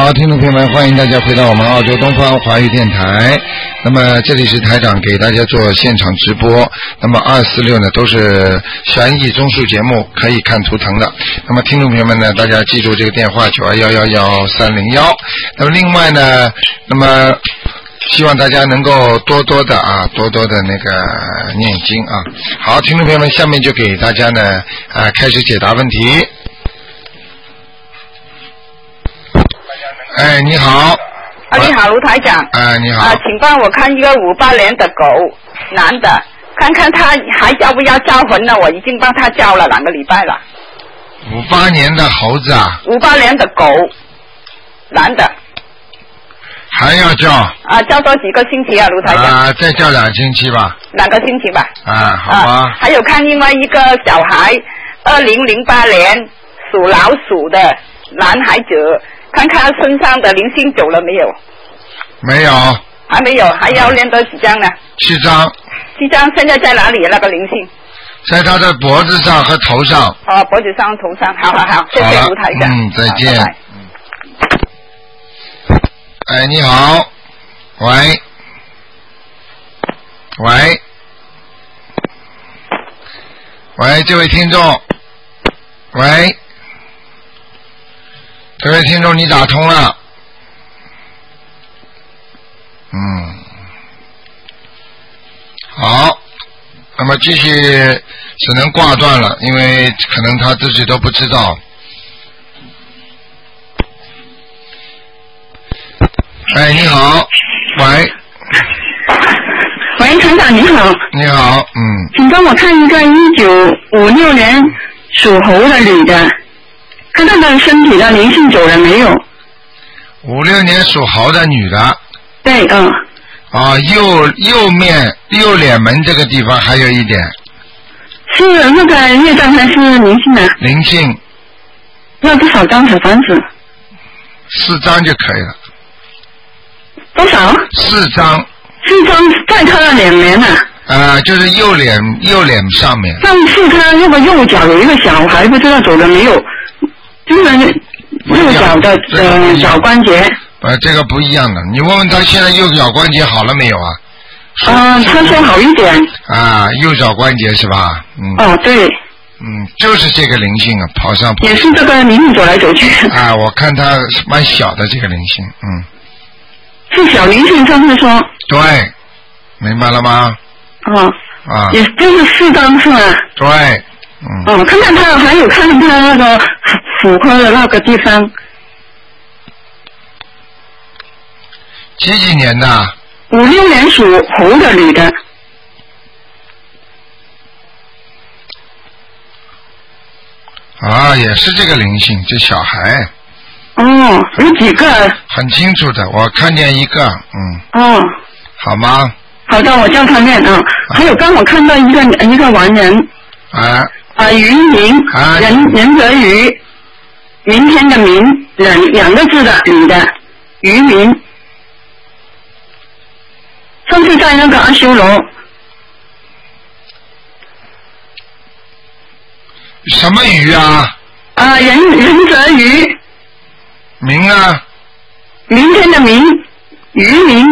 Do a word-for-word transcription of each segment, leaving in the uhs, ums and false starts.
好，听众朋友们，欢迎大家回到我们澳洲东方华语电台。那么这里是台长给大家做现场直播。那么二四六呢都是悬疑综述节目，可以看图腾的。那么听众朋友们呢，大家记住这个电话九二幺幺幺三零幺。那么另外呢，那么希望大家能够多多的啊，多多的那个念经啊。好，听众朋友们，下面就给大家呢啊开始解答问题。哎，你好。 啊，你好，卢台长。 哎，你好。 啊，请帮我看一个五八年的狗，男的，看看他还要不要招魂呢？我已经帮他招了两个礼拜了。 五八年的猴子啊。 五八年的狗，男的。 还要叫。 啊，叫多几个星期啊，卢台长。 啊，再叫两星期吧。 两个星期吧。 啊，好吧。 啊，还有看另外一个小孩，二零零八年属老鼠的男孩子。看看他身上的灵性走了没有？ 没有。 还没有，还要练多几张呢？ 七张。 七张，现在在哪里？那个灵性？ 在他的脖子上和头上。 哦，脖子上、头上，好好好，谢谢卢台长。 嗯，再见。 拜拜。 哎，你好，喂，喂，喂，这位听众，喂。这位听众，你打通了。嗯，好，那么继续只能挂断了，因为可能他自己都不知道。哎，你好，喂。 喂，团长你好。 你好，嗯。 请帮我看一个一九五六年属猴的女的。看看他的身体的灵性走了没有？ 五六年属猴的女的。 对，嗯。 啊，右右面右脸门这个地方还有一点。 是那个业障还是灵性啊？ 灵性。 要多少张小房子？ 四张就可以了。 多少？ 四张。 四张在他的脸面啊。 啊，就是右脸右脸上面。 上次他那个右脚有一个小孩，不知道走了没有？就是右脚的呃脚关节。 呃，这个不一样的，你问问他现在右脚关节好了没有啊？ 啊，他说好一点。 啊，右脚关节是吧？嗯。 哦，对。 嗯，就是这个灵性啊，跑上跑。 也是这个灵性走来走去。 啊，我看他蛮小的这个灵性，嗯。 是小灵性，上次说。 对，明白了吗？ 哦。 啊。 也就是四张是吗？ 对。嗯、 哦，看看他还有看看他那个妇科的那个地方。 几几年的？ 五六年属猴的女的。 啊，也是这个灵性，这小孩。 哦，有几个？ 很清楚的，我看见一个，嗯。 哦。 好吗？ 好的，我叫他念啊。还有刚我看到一个一个完人。 啊。 啊，渔民， 啊、 人人则渔，明天的明，两两个字的女的，渔民。上次在那个阿修罗。 什么鱼啊？ 啊，人人则渔。 明啊？ 明天的明，渔民。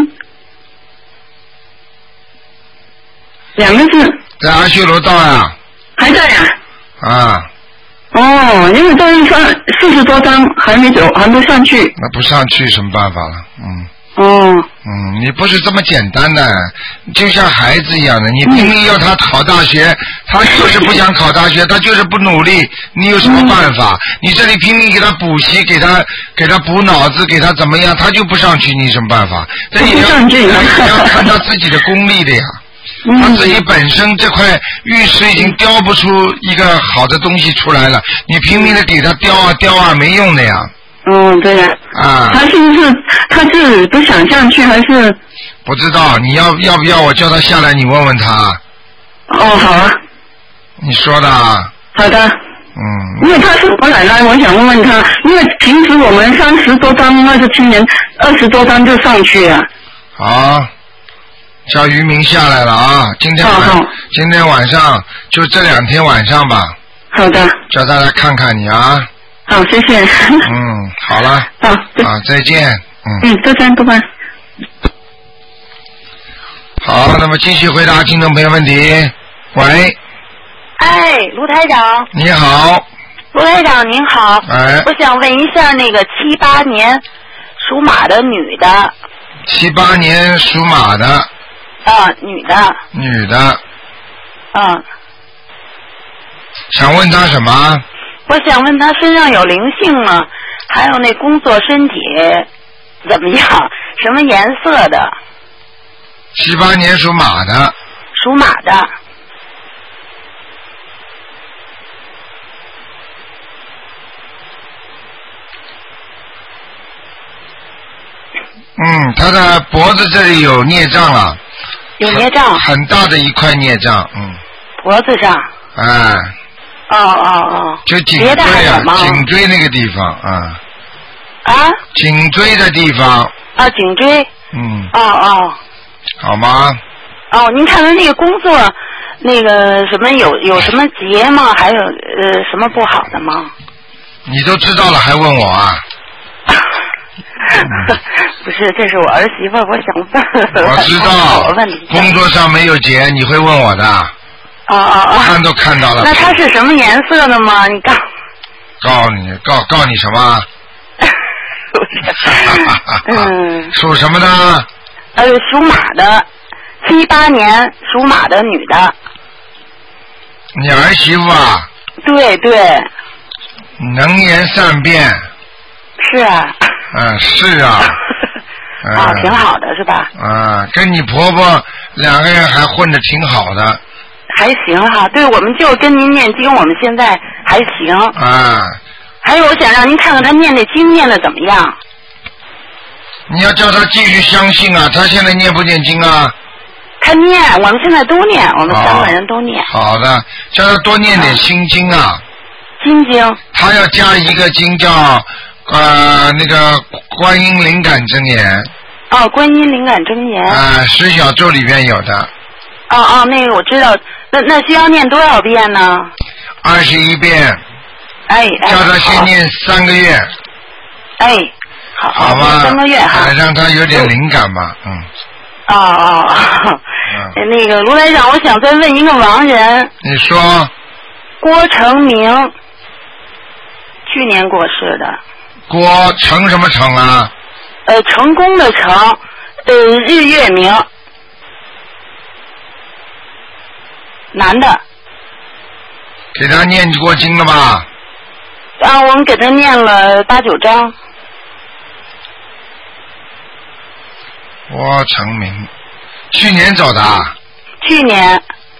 两个字。 在阿修罗道啊。 还在呀、 啊？啊。 哦，因为这一上四十多张还没走，还没上去。 那不上去什么办法了？嗯。 哦。 嗯，你不是这么简单的，就像孩子一样的，你拼命要他考大学，嗯、他就是不想考大学，他就是不努力，你有什么办法？嗯、你这里拼命给他补习，给他给他补脑子，给他怎么样，他就不上去，你有什么办法？这你要要看他自己的功力的呀。他自己本身这块玉石已经雕不出一个好的东西出来了，你拼命的给他雕啊雕啊，没用的呀。 嗯，对呀。 啊。 他是不是他是不想上去还是？ 不知道，你要要不要我叫他下来？你问问他。 哦，好啊。 你说的。 好的。 嗯。 因为他是我奶奶，我想问问他，因为平时我们三十多张，那是青年二十多张就上去了。 好。叫渔民下来了啊！今天晚、哦、今天晚上就这两天晚上吧。 好的。 叫他来看看你啊。 好，谢谢。 嗯，好了。 好。 啊，再见。嗯。 嗯，再见，拜拜。 好，那么继续回答听众朋友问题。喂。 哎，卢台长。 你好。 卢台长您好。 哎。 我想问一下，那个七八年属马的女的。 七八年属马的。 啊，女的。 女的。 嗯。 想问她什么？ 我想问她身上有灵性吗？还有那工作身体怎么样？什么颜色的？ 七八年属马的。 属马的。 嗯，他的脖子这里有孽障了。 有孽障。 很, 很大的一块孽障，嗯。 脖子上。 哎。 哦哦哦。 就颈椎啊，颈椎那个地方啊。 啊？ 颈椎的地方。 啊，颈椎。 嗯。 哦哦。 好吗？ 哦，您看看那个工作，那个什么有有什么结吗？还有呃什么不好的吗？ 你都知道了还问我啊？ 不是，这是我儿媳妇，我想问。 我知道。 问题工作上没有结，你会问我的。 哦哦哦。 看都看到了。 那它是什么颜色的吗？你告。 告诉你，告告你什么？ 嗯。 属什么的？ 呃，属马的，七八年属马的女的。 你儿媳妇啊？ 对对。 能言善辩。 是啊。 嗯，是啊。 啊，挺好的是吧？ 啊，跟你婆婆两个人还混得挺好的。 还行哈，对，我们就跟您念经，我们现在还行。 啊。 还有，我想让您看看他念的经念的怎么样。 你要叫他继续相信啊，他现在念不念经啊？ 他念，我们现在都念，我们三个人都念。 好的，叫他多念点心经啊。 心经。 他要加一个经叫呃那个观音灵感真言。 哦，观音灵感真言。 啊、呃，十小咒里边有的。 哦哦，那个我知道，那那需要念多少遍呢？ 二十一遍。 哎哎。 叫他先念三个月。 哎。好， 好吧， 三个月哈， 让他有点灵感吧，嗯。 哦哦哦，嗯、那个卢台长，我想再问一个亡人。 你说。 郭成明，去年过世的。 郭成什么成啊？ 呃，成功的成，呃，日月明，男的。 给他念过经了吧？ 啊，我们给他念了八九章。 郭成明，去年走的。 去年。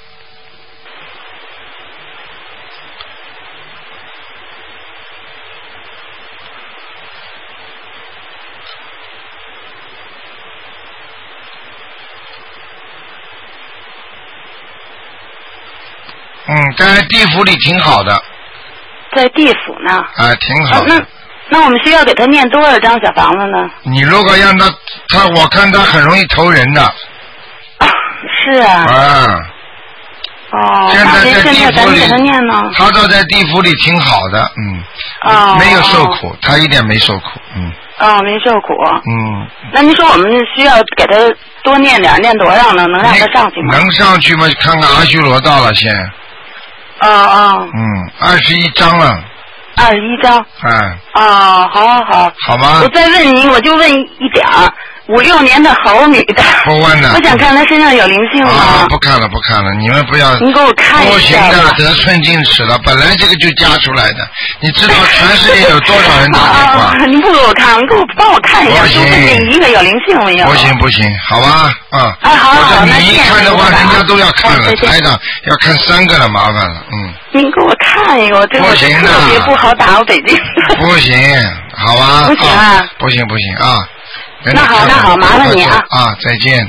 嗯，在地府里挺好的。 在地府呢。 啊，挺好的。 啊、那那我们需要给他念多少张小房子呢？ 你如果让他，他我看他很容易投人的。 啊，是啊。 啊。 哦。 现在在地府里， 给他念呢。 他倒在地府里挺好的，嗯。 哦。 没有受苦，哦、他一点没受苦，嗯。 哦，没受苦。 嗯。 那您说我们需要给他多念点，念多少呢？能让他上去吗？ 能上去吗？看看阿修罗道了先。 哦哦。 嗯，二十一章了。 二十一章。 嗯。 哦，好好好。 好吧。 我再问您，我就问一点儿，五六年的猴女的。 不问了。 我想看她身上有灵性吗？ 啊，不看了，不看了，你们不要。 您给我看一下。 不行的，得寸进尺了，本来这个就加出来的，你知道全世界有多少人打电话？ 啊，您不给我看，您给我帮我看一下，就问这一个有灵性没有？ 不行不行，好吧，啊。 啊好好，那你一看的话，人家都要看了，台长要看三个了，麻烦了，嗯。 您给我看一个，我这个特别不好打，我北京。 不行，好吧。 不行啊。 不行不行啊。 那好那好，麻烦你啊。 啊，再见。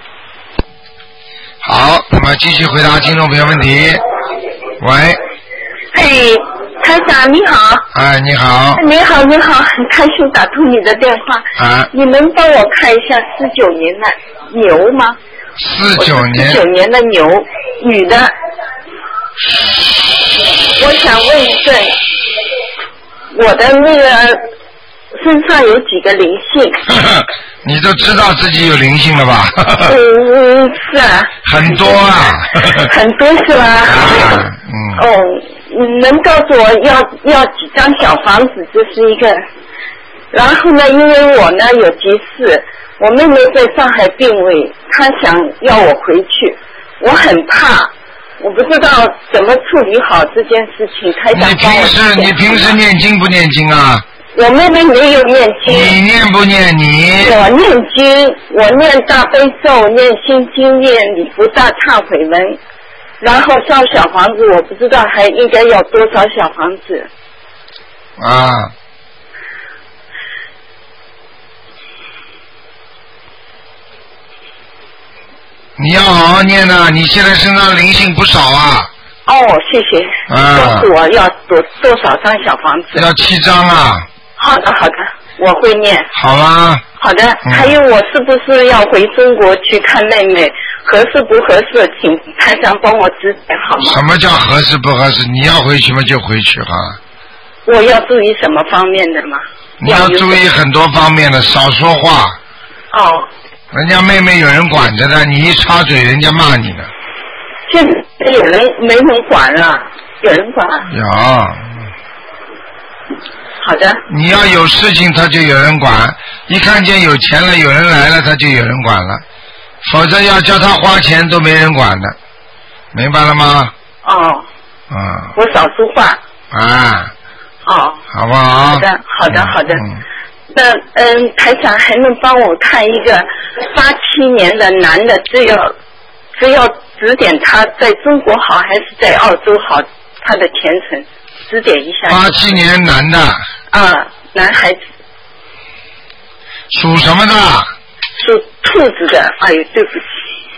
好，那么继续回答听众朋友问题。喂。 哎，台长你好。 哎，你好。 你好你好，很开心打通你的电话。 啊。 你能帮我看一下四九年的牛吗？ 四九年。 四九年的牛，女的。我想问一个， 我的那个身上有几个灵性。 你都知道自己有灵性了吧？ 嗯，是啊。很多啊。 很多是吧？ 啊、嗯。 哦，能告诉我要要几张小房子？这是一个。然后呢，因为我呢有急事，我妹妹在上海病危，她想要我回去，我很怕，我不知道怎么处理好这件事情。台长帮我。你平时你平时念经不念经啊？ 我妹妹没有念经。 你念不念你？ 我念经，我念大悲咒，念心经，念礼佛大忏悔文，然后烧小房子，我不知道还应该要多少小房子。 啊。你要好好念呐、啊！你现在身上灵性不少啊。 哦，谢谢。 啊。 告诉我要多多少张小房子？ 要七张啊。 好的，好的，我会念。 好啦。 好的，嗯、还有我是不是要回中国去看妹妹？合适不合适？请台长帮我指点好吗？ 什么叫合适不合适？你要回去嘛就回去哈。 我要注意什么方面的吗？ 你要注意很多方面的，少说话。 哦。 人家妹妹有人管着的，你一插嘴，人家骂你呢。 现在有人没人管了，有人管。 有。 好的。 你要有事情，他就有人管；一看见有钱了，有人来了，他就有人管了。否则要叫他花钱都没人管的，明白了吗？ 哦。 嗯。 我少说话。 啊。 哦。 好不好？ 好的，好的，好的。嗯。那嗯，台长还能帮我看一个八七年的男的，只要只要指点他在中国好还是在澳洲好，他的前程指点一下。 八七年男的。 啊，男孩子。 属什么的？ 属兔子的。哎呦，对不起。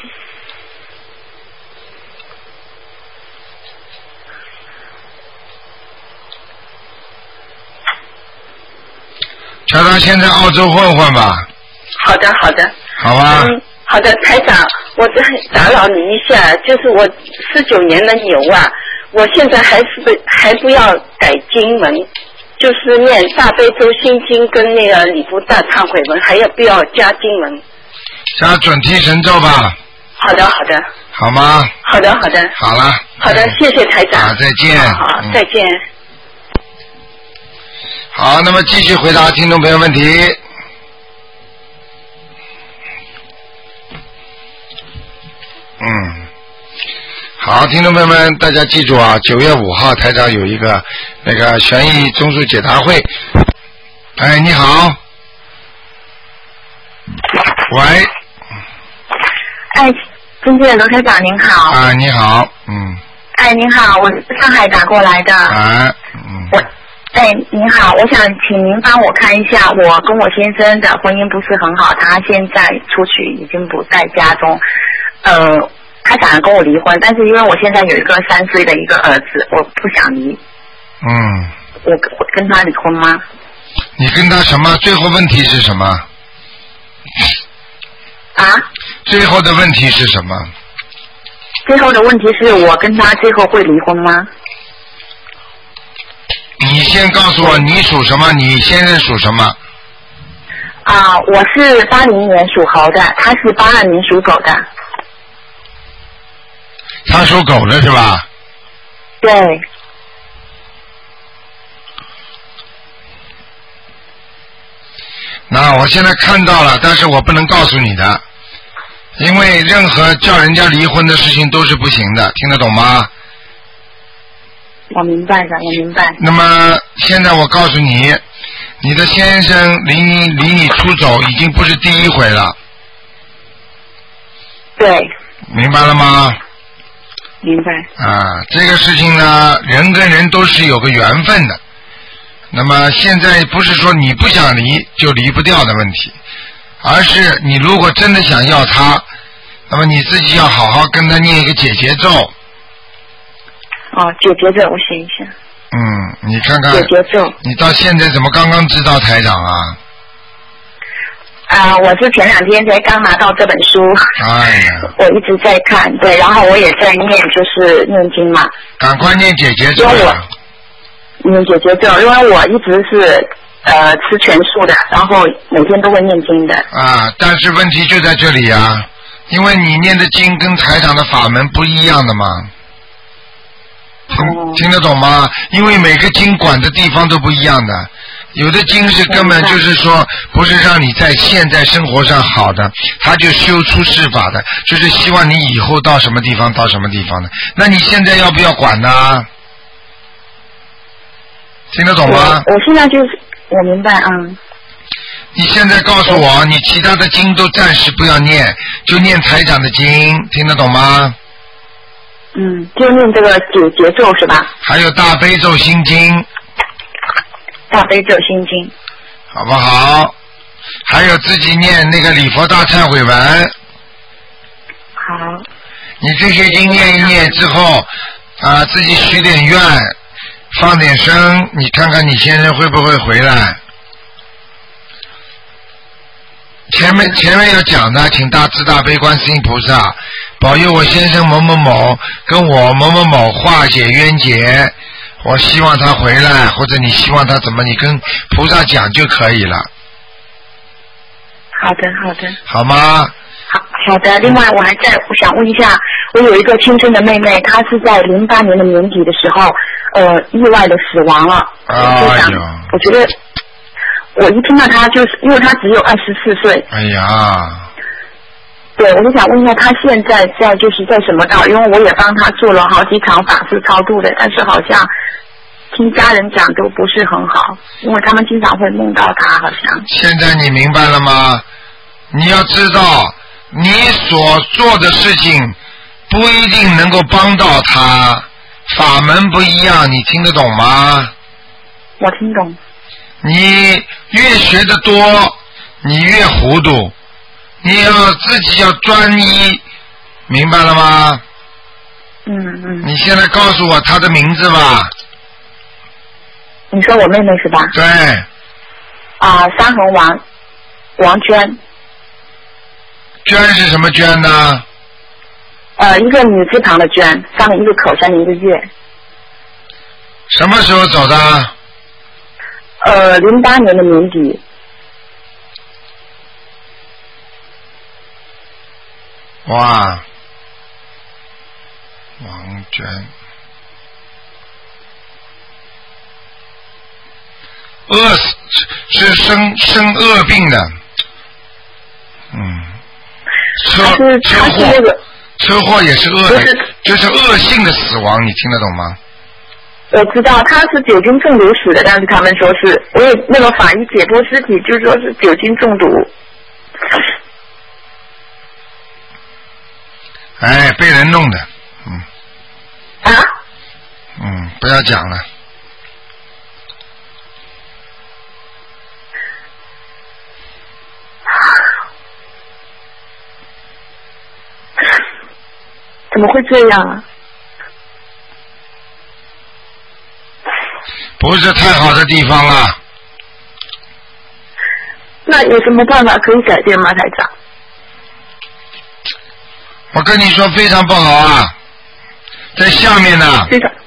叫他先在澳洲混混吧。 好的，好的。 好吧。 嗯，好的，台长，我这打扰你一下，就是我四九年的牛啊，我现在还是不还不要改经文，就是念大悲咒心经跟那个礼佛大忏悔文，还要不要加经文？ 加准提神咒吧。 好的，好的。 好吗？ 好的，好的。 好了。 好的，谢谢台长。 啊，再见。 好，好再见。 好，那么继续回答听众朋友问题。嗯，好，听众朋友们，大家记住啊，九月五号台长有一个那个悬疑综述解答会。哎，你好。喂。 哎，尊敬的罗台长您好。 啊，你好，嗯。 哎，您好，我是上海打过来的。 啊，嗯。 我。哎，您好，我想请您帮我看一下，我跟我先生的婚姻不是很好，他现在出去已经不在家中，呃，他想跟我离婚，但是因为我现在有一个三岁的一个儿子，我不想离。 嗯。 我我跟他离婚吗？ 你跟他什么？最后问题是什么？ 啊？ 最后的问题是什么？ 最后的问题是我跟他最后会离婚吗？ 你先告诉我你属什么，你先生属什么？ 啊，我是八零年属猴的，他是八二年属狗的。 他属狗的是吧？ 对。 那我现在看到了，但是我不能告诉你的，因为任何叫人家离婚的事情都是不行的，听得懂吗？ 我明白的，我明白。 那么现在我告诉你，你的先生离离你出走已经不是第一回了。 对。 明白了吗？ 明白。 啊，这个事情呢，人跟人都是有个缘分的。那么现在不是说你不想离就离不掉的问题，而是你如果真的想要他，那么你自己要好好跟他念一个解结咒。 哦，解结咒我写一下。 嗯，你看看。 解结咒。 你到现在怎么刚刚知道台长啊？ 啊、呃，我是前两天才刚拿到这本书。 哎呀。 我一直在看，对，然后我也在念，就是念经嘛。 赶快念解结咒啊。 念姐姐咒，因为我一直是呃吃全素的，然后每天都会念经的。 啊，但是问题就在这里啊，因为你念的经跟台长的法门不一样的嘛。听听得懂吗？因为每个经管的地方都不一样的，有的经是根本就是说不是让你在现在生活上好的，他就修出世法的，就是希望你以后到什么地方到什么地方的。那你现在要不要管呢？听得懂吗？ 我, 我现在就是我明白，嗯。 你现在告诉我，你其他的经都暂时不要念，就念台长的经，听得懂吗？ 嗯，就念这个九节咒是吧？ 还有大悲咒心经。 大悲咒心经。 好不好？还有自己念那个礼佛大忏悔文。 好。 你这些经念一念之后，啊，自己许点愿，放点声，你看看你先生会不会回来？前面前面要讲的，请大慈大悲观世音菩萨保佑我先生某某某跟我某某某化解冤结，我希望他回来，或者你希望他怎么，你跟菩萨讲就可以了。 好的，好的。 好吗？ 好好的。另外，我还在，我想问一下，我有一个亲生的妹妹，她是在零八年的年底的时候，呃，意外的死亡了。 哎我想，我觉得。我一听到他就是，因为他只有二十四岁。 哎呀。 对，我就想问一下，他现在在就是在什么道？因为我也帮他做了好几场法事超度的，但是好像听家人讲都不是很好，因为他们经常会梦到他，好像。 现在你明白了吗？你要知道，你所做的事情不一定能够帮到他，法门不一样，你听得懂吗？ 我听懂。 你越学得多，你越糊涂。你要自己要专一，明白了吗？ 嗯嗯。 你现在告诉我她的名字吧。 你说我妹妹是吧？ 对。 啊、呃，三横王，王娟。 娟是什么娟呢？ 呃，一个女字旁的娟，上面一个口，下面一个月。 什么时候走的？ 呃，零八年的年底。 哇，王娟，饿死是生生恶病的，嗯，车车祸，那个、车祸也是恶的，就是恶性的死亡，你听得懂吗？ 我知道他是酒精中毒死的，但是他们说是，我有那个法医解剖尸体，就说是酒精中毒。 哎，被人弄的，嗯。 啊？ 嗯，不要讲了。 怎么会这样啊？ 不是太好的地方了。 那有什么办法可以改变吗，台长？ 我跟你说非常不好啊，在下面呢。 非常。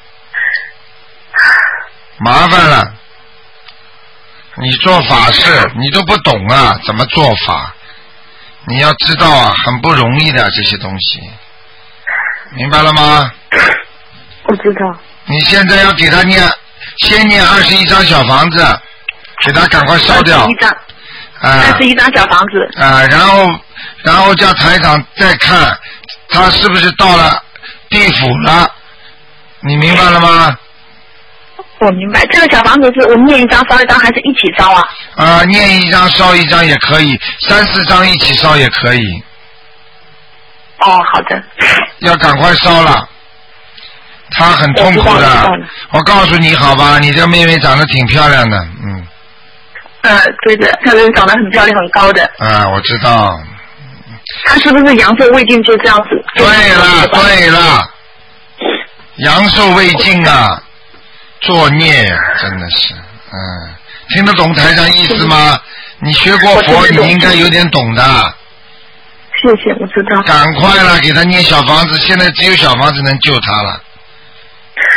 麻烦了。你做法事，你都不懂啊，怎么做法？你要知道啊，很不容易的这些东西，明白了吗？ 我知道。 你现在要给他念，先念二十一张小房子，给他赶快烧掉。 二十一张。 啊。 二十一张小房子。 啊，然后，然后叫台长再看，他是不是到了地府了？你明白了吗？ 我明白，这个小房子是我念一张烧一张，还是一起烧啊？ 啊，念一张烧一张也可以，三四张一起烧也可以。 哦，好的。 要赶快烧了，他很痛苦的。我, 我告诉你好吧，你这妹妹长得挺漂亮的，嗯。 呃，对的，她人长得很漂亮，很高的。 啊，我知道。 她是不是阳寿未尽就这样子？ 对了，对了，阳寿未尽啊。作孽呀、啊，真的是，嗯，听得懂台上意思吗？你学过佛，你应该有点懂的。 谢谢，我知道。 赶快了，给他念小房子，现在只有小房子能救他了。 我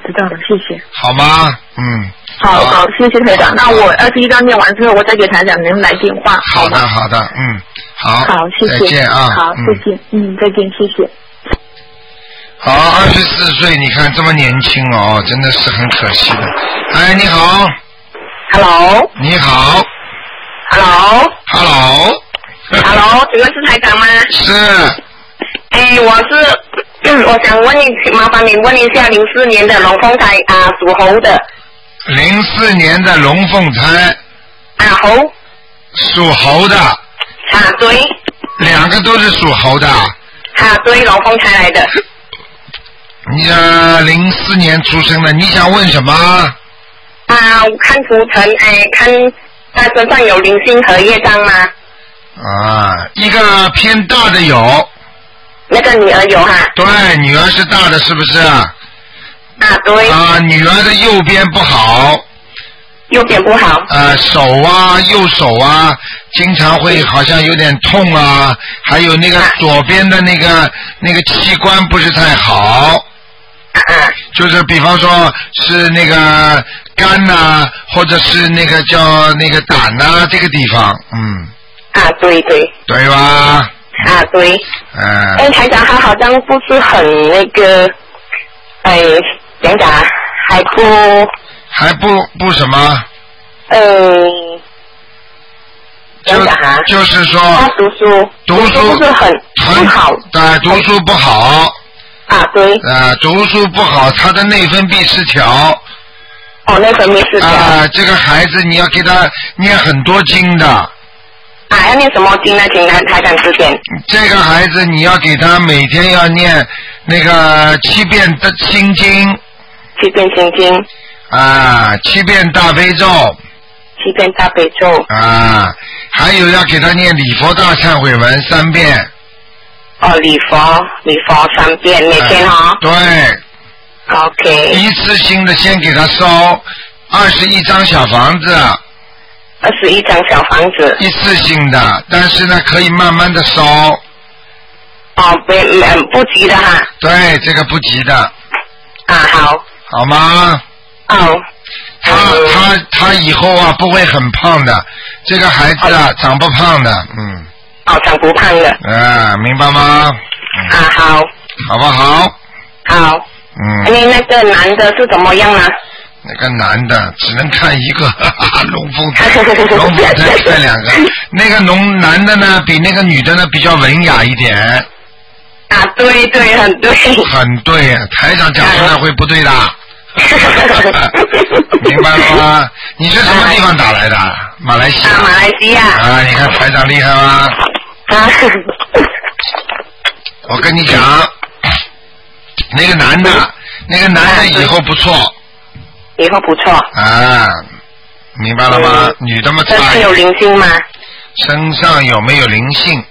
知道了，谢谢。 好吗？嗯。 好好，谢谢台长。那我二十一章念完之后，我再给台长您来电话。 好的，好的，嗯，好。 好，谢谢。 再见啊。 好，谢谢。嗯，再见，谢谢。 好，二十四岁，你看这么年轻哦，真的是很可惜的。哎，你好。 Hello。 你好。 Hello。 Hello。 Hello， 请问是台长吗？ 是。 哎，我是，嗯，我想问你，麻烦你问一下，零四年的龙凤胎啊，属猴的。 零四年的龙凤胎。 啊，猴。 属猴的。 啊，对。 两个都是属猴的。 啊，对，龙凤胎来的。 你呃，零四年出生的，你想问什么？ 啊，我看图腾，哎，看他身上有灵性和业障吗？ 啊，一个偏大的有。 那个女儿有哈？ 对，女儿是大的，是不是？啊， 对。 啊，女儿的右边不好。 右边不好。 呃，手啊，右手啊，经常会好像有点痛啊，还有那个左边的那个那个器官不是太好。就是比方说是那个肝呐、啊，或者是那个叫那个胆呐、啊，这个地方，嗯。 啊，对对。 对吧？ 啊，对。 嗯。 哎，台长他好像不是很那个，哎，怎样讲啊？还不。 还不不什么？ 嗯。怎样讲啊？ 就是说。 他读书。 读书不是很不好。 对，读书不好。 啊，对。 啊，读书不好，他的内分泌失调。 哦，内分泌失调。 啊，这个孩子你要给他念很多经的。 啊，要念什么经呢？请台台长指点。 这个孩子你要给他每天要念那个七遍的心经。 七遍心经。 啊，七遍大悲咒。 七遍大悲咒。 啊，还有要给他念礼佛大忏悔文三遍。 哦，礼佛，礼佛三遍，每天哈、哦。 对。 OK。 一次性的先给他烧二十一张小房子。 二十一张小房子。 一次性的，但是呢，可以慢慢的烧。 哦，不，不急的哈。 对，这个不急的。 啊，好。 好吗？ 哦。 他他他以后啊不会很胖的，这个孩子啊、哦、长不胖的，嗯。 哦，长不胖的。 啊，明白吗？ 嗯、啊，好。 好不好？ 好。 嗯。 你那个男的是怎么样呢？ 那个男的只能看一个，龙凤胎，龙凤胎看两个。那个龙男的呢，比那个女的呢比较文雅一点。 啊，对对，很对。 很对，台长讲出来会不对的。明白了吗？你是什么地方打来的？马来西亚。 啊，马来西亚。 啊，你看台长厉害吗？ 啊。 我跟你讲，那个男的，那个男的以后不错。 以后不错。 啊，明白了吗？嗯、女的嘛， 身上有灵性吗？ 身上有没有灵性？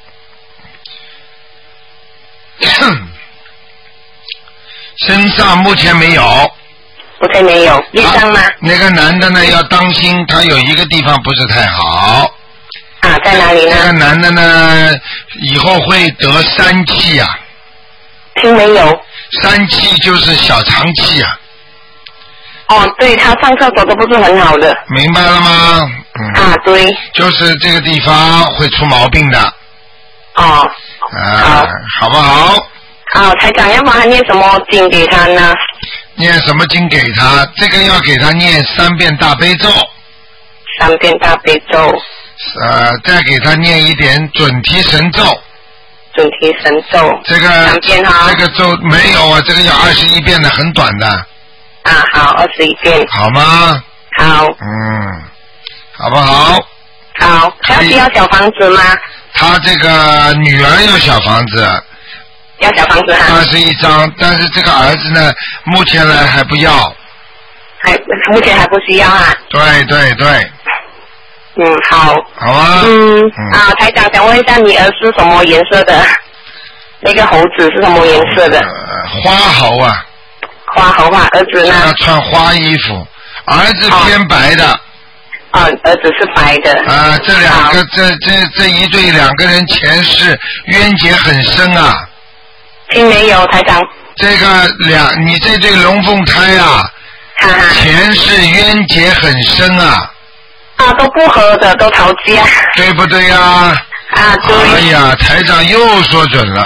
身上目前没有。 目前没有，业障吗、啊？ 那个男的呢，要当心，他有一个地方不是太好。 啊，在哪里呢？ 那个男的呢，以后会得三气啊。 听没有？ 三气就是小肠气啊。 哦，对，他上厕所都不是很好的。 明白了吗？嗯。 啊，对。 就是这个地方会出毛病的。 哦。 啊，好，好不好？ 啊，台长，要不然念什么经给他呢？ 念什么经给他？这个要给他念三遍大悲咒。 三遍大悲咒。 呃，再给他念一点准提神咒。 准提神咒。 这个三遍哈。 这个咒没有啊，这个要二十一遍的，很短的。 啊，好，二十一遍。 好吗？ 好。 嗯，好不好？ 好。他需要小房子吗？ 他这个女儿要小房子。 要小房子哈。 二十一张，但是这个儿子呢，目前呢还不要。 还目前还不需要啊。 对对对。 嗯，好。 好啊。 嗯。嗯啊，台长想问一下，你儿是什么颜色的？那个猴子是什么颜色的？ 呃、花猴啊。 花猴啊，儿子呢？ 他穿花衣服，儿子偏白的。 啊，儿子是白的。 啊，这两个这这这一对两个人前世冤结很深啊。 听没有，台长？ 这个两，你这对龙凤胎啊， 哈哈。 前世冤结很深啊。 啊，都不合的，都吵架。 对不对呀？啊？ 啊，对。 哎呀，台长又说准了。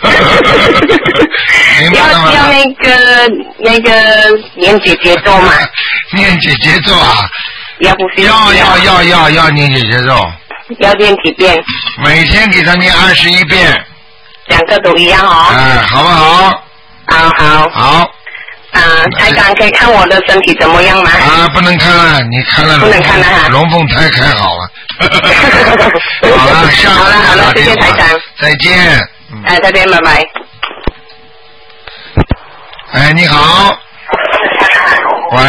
明白了吗？ 要要那个那个念姐姐咒嘛？ 念姐姐咒啊？ 要不是？ 要要要要要念姐姐咒。 要念几遍？ 每天给他念二十一遍。 两个都一样哦。 哎，好不好？ 好好。 好。 啊，台长可以看我的身体怎么样吗？ 啊，不能看了，你看了不能看了哈。 龙凤胎开好了。好了，下好了好了，谢谢台长。 再见。 哎、嗯，再见，拜拜。 哎，你好。喂。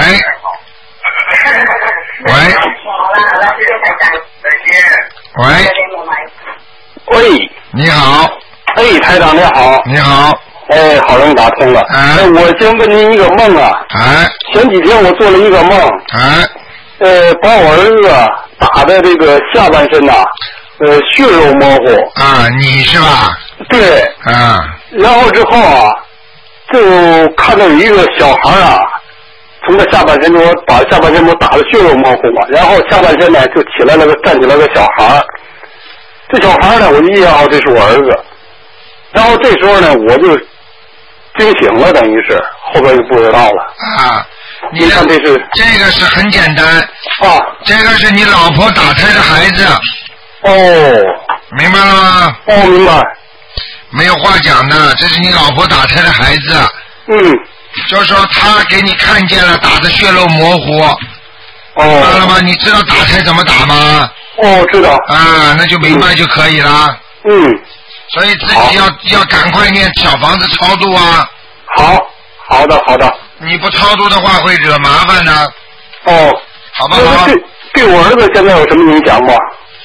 喂。 好了好了，谢谢台长。再见。 喂。 喂。 你好。 哎，台长你好。 你好。 哎，好容易打通了。 哎， 我先问您一个梦啊。 哎。 前几天我做了一个梦。 哎。 呃，把我儿子打的这个下半身呐、啊，呃，血肉模糊。 啊，你是吧？ 对。 啊。 然后之后啊，就看到有一个小孩啊，从他下半身给我把下半身给我打的血肉模糊嘛，然后下半身呢就起来了个站起来个小孩，这小孩呢我就意识到这是我儿子，然后这时候呢我就惊醒了，等于是后边就不知道了。 啊， 你看这是这个是很简单啊， 这个是你老婆打胎的孩子。 哦， 明白了吗？ 哦，明白。 没有话讲的，这是你老婆打胎的孩子。 嗯。 就是说他给你看见了，打的血肉模糊。 哦。 明白了吗？你知道打胎怎么打吗？ 哦，知道。 啊，那就明白就可以了。 嗯。 所以自己要要赶快念小房子超度啊。 好，好的，好的。 你不超度的话会惹麻烦的。 哦。 好不好？ 对对我儿子现在有什么影响吗？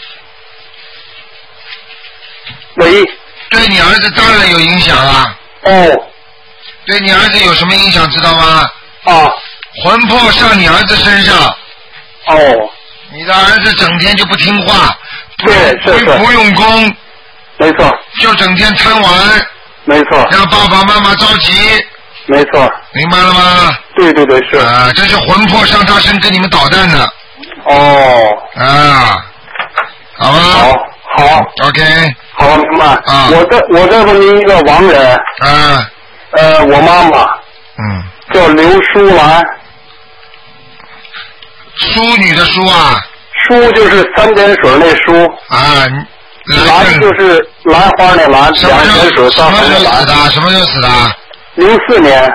喂。 对你儿子当然有影响啊。 哦。 对你儿子有什么影响知道吗？ 啊。 魂魄上你儿子身上。 哦。 你的儿子整天就不听话。 对，是是。 不用功。 没错。 就整天贪玩。 没错。 让爸爸妈妈着急。 没错。 明白了吗？ 对对对，是。 啊，这是魂魄上他身跟你们捣蛋的。 哦。 啊。好吧。 好。好。 OK。 好，明白。 啊。 我再我再问您一个亡人。 啊。 呃，我妈妈。 嗯。 叫刘淑兰。 淑女的淑啊。 淑就是三点水那淑。 啊。 兰就是兰花那兰，两点水三横的兰。 什么时候死的？什么时候死的？ 零四年。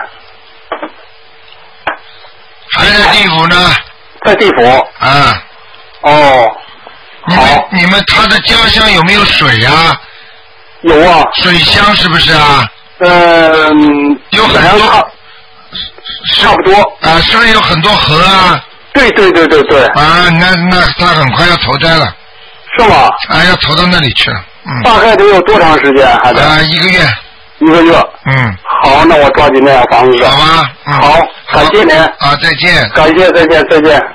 还在地府呢。 在地府。 啊。 哦。 你们你们他的家乡有没有水呀？ 有啊。 水乡是不是啊？ 嗯。 有很多。 差不多。 啊，是不是有很多河啊？ 对对对对对。 啊，那那他很快要投胎了。 是吗？ 啊，要投到那里去了。嗯。 大概得有多长时间？还得？ 啊，一个月。 一个月。 嗯。 好，那我抓紧那样房子。 好吧。嗯、 好，感谢您。 啊，再见。 感谢，再见，再见。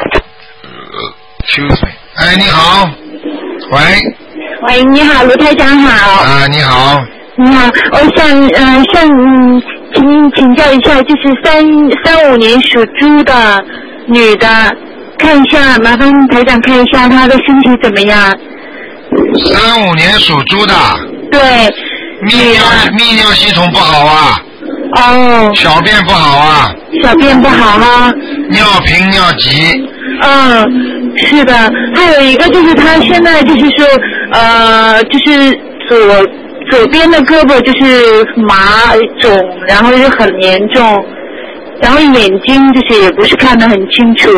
Excuse me。哎，你好。喂。 喂，你好，卢台长好。 啊，你好。 你好，我想嗯、呃、向嗯请您请教一下，就是三三五年属猪的女的，看一下，麻烦台长看一下她的身体怎么样。 三五年属猪的。 对。 泌尿泌尿系统不好啊。 哦。 小便不好啊。 小便不好哈。 尿频尿急。 嗯，是的。还有一个就是她现在就是说呃，就是左左边的胳膊就是麻肿，然后就很严重，然后眼睛就是也不是看得很清楚。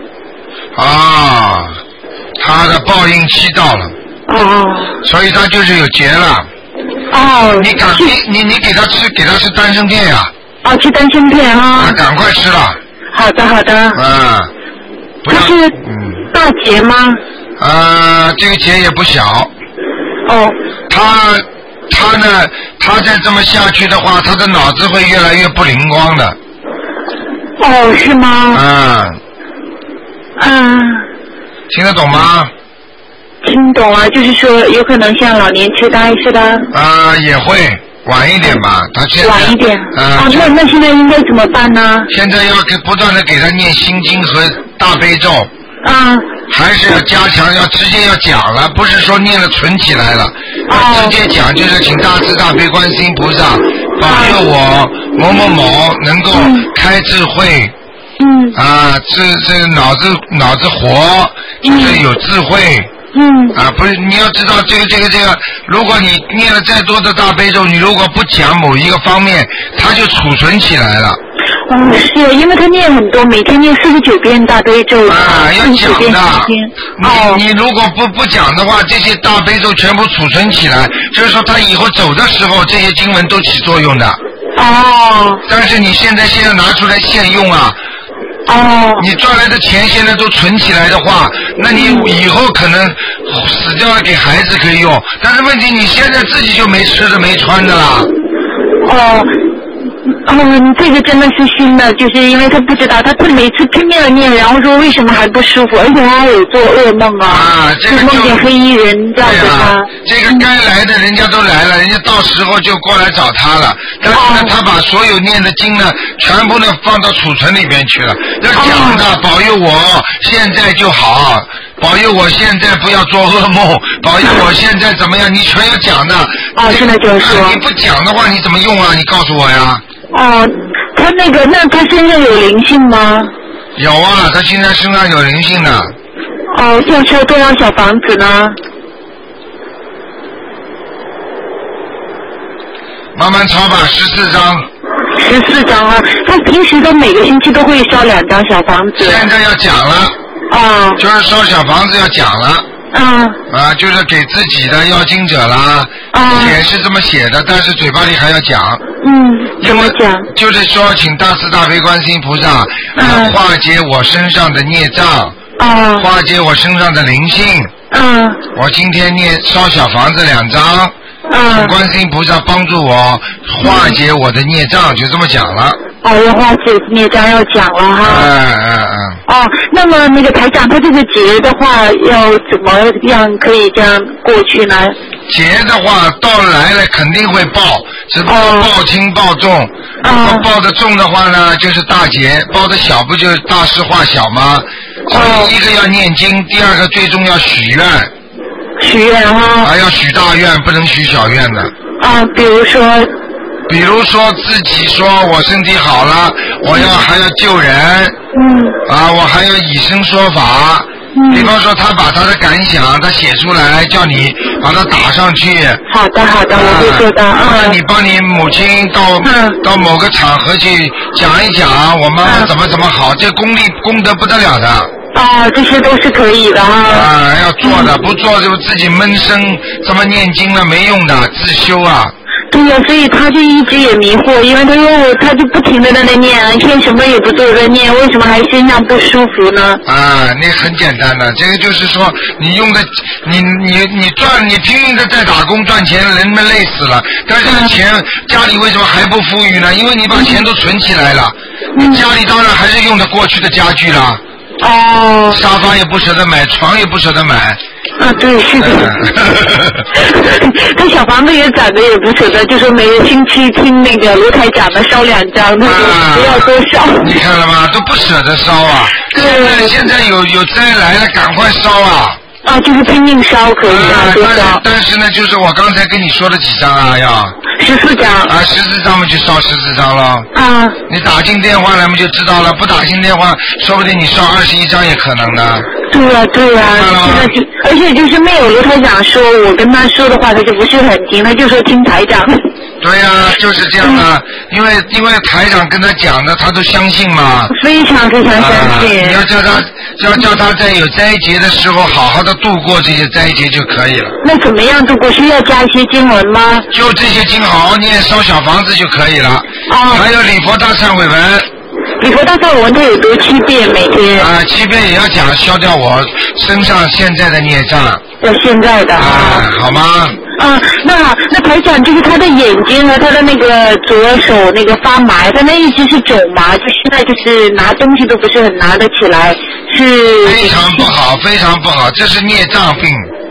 啊，他的报应期到了。 哦。 所以他就是有劫了。 哦。 你赶你你你给他吃给他吃丹参片呀。 哦，吃丹参片哈。 啊，赶快吃了。 好的好的。 啊。 他是大劫吗？ 呃，这个劫也不小。 哦。 他他呢，他再这么下去的话，他的脑子会越来越不灵光的。 哦，是吗？ 嗯。 嗯。 听得懂吗？ 听懂了，就是说有可能像老年痴呆似的。 啊，也会， 晚一点吧，他现在晚一点。 啊、 啊，那那现在应该怎么办呢？ 现在要给不断的给他念心经和大悲咒。 啊。 还是要加强，要直接要讲了，不是说念了存起来了，要直接讲，就是请大慈大悲观世音菩萨保佑我某某某能够开智慧。 嗯。 啊，这这脑子脑子活，就是有智慧。 嗯。 啊，不是，你要知道这个这个这个，如果你念了再多的大悲咒，你如果不讲某一个方面，它就储存起来了。 哦，是因为他念很多，每天念四十九遍大悲咒。 啊，要讲的。 哦。 你你如果不不讲的话，这些大悲咒全部储存起来，就是说他以后走的时候，这些经文都起作用的。 哦。 但是你现在现在拿出来现用啊。 哦。 你赚来的钱现在都存起来的话，那你以后可能死掉了给孩子可以用，但是问题你现在自己就没吃的没穿的啦。 哦。嗯，这个真的是新的，就是因为他不知道，他他每次拼命的念，然后说为什么还不舒服，而且他还有做噩梦啊， 啊，这个就梦见黑衣人这样子他、啊。 这个该来的人家都来了，人家到时候就过来找他了，但是呢，他把所有念的经呢，全部呢放到储存里边去了，要讲的、哦、保佑我现在就好，保佑我现在不要做噩梦，保佑我现在怎么样，你全要讲的。 哦，现在就是说、啊。 你不讲的话，你怎么用啊？你告诉我呀。 哦，他那个，那他身上有灵性吗？ 有啊，他现在身上有灵性的。 哦，要烧多少小房子呢？ 慢慢抄吧，十四张。 十四张啊，他平时都每个星期都会烧两张小房子。 现在要讲了。 哦。 就是烧小房子要讲了。 嗯。 啊，就是给自己的要经者啦。 啊。 也是这么写的，但是嘴巴里还要讲。 嗯。怎么讲？ 就是说，请大慈大悲观世音菩萨，嗯、啊，化解我身上的孽障。 啊。 化解我身上的灵性。 嗯。 我今天念烧小房子两张。 嗯。 请观世音菩萨帮助我化解我的孽障，就这么讲了。 哦，要化解孽障要讲了哈。 嗯嗯嗯。 哦，那么那个台长，他这个劫的话，要怎么样可以这样过去呢？ 劫的话，到来了肯定会报，只不过报轻报重。 哦、 如果报的重的话呢，就是大劫；报的小不就是大事化小吗？所以一个要念经，第二个最终要许愿。 许愿哈。 还要许大愿，不能许小愿的。 啊，比如说。 比如说自己说我身体好了，我要还要救人。 嗯。 啊，我还要以身说法。嗯。比方说他把他的感想他写出来，叫你把它打上去。 好的好的，啊、我会做到。 啊。你帮你母亲到、嗯、到某个场合去讲一讲，我妈妈怎么怎么好，这功力功德不得了的。 啊，这些都是可以的哈。 啊，要做的，不做就自己闷声，怎么念经了没用的，自修啊。 对呀、啊，所以他就一直也迷惑，因为他说他就不停的在那念，一天什么也不做在念，为什么还身上不舒服呢？ 啊，那很简单的，这个就是说你用的，你你你赚，你拼命的在打工赚钱，人们累死了，但是钱、嗯、家里为什么还不富裕呢？因为你把钱都存起来了，嗯、你家里当然还是用的过去的家具啦。 哦。 沙发也不舍得买，床也不舍得买。 啊，对，是的。他小房子也攒的也不舍得，就说每个星期听那个卢台长的烧两张，他说不要多烧。 你看了吗？都不舍得烧啊！ 对。 现在现在有有灾来了，赶快烧啊！ 啊，就是拼命烧可以啊，多烧。 但是呢，就是我刚才跟你说的几张啊，要十四张。 啊，十四张嘛就烧十四张了。 啊。你打进电话来嘛就知道了，不打进电话，说不定你烧二十一张也可能的。 对呀、啊、对呀、啊，现在就而且就是没有卢台长说，我跟他说的话，他就不是很听，他就说听台长。 对呀、啊，就是这样的、啊嗯，因为因为台长跟他讲的，他都相信嘛。 非常非常相信。 啊、你要叫他，要叫他在有灾劫的时候，好好的度过这些灾劫就可以了。 那怎么样度过？需要加一些经文吗？ 就这些经好好念，烧小房子就可以了。啊。还有礼佛大忏悔文。 礼佛大忏悔文他有读七遍每天。 啊，七遍也要讲，消掉我身上现在的孽障。 要现在的。 啊，好吗？ 啊，那那台长就是他的眼睛和他的那个左手那个发麻，他那一直是肿麻，就现在就是拿东西都不是很拿得起来，是非常不好，非常不好，这是孽障病。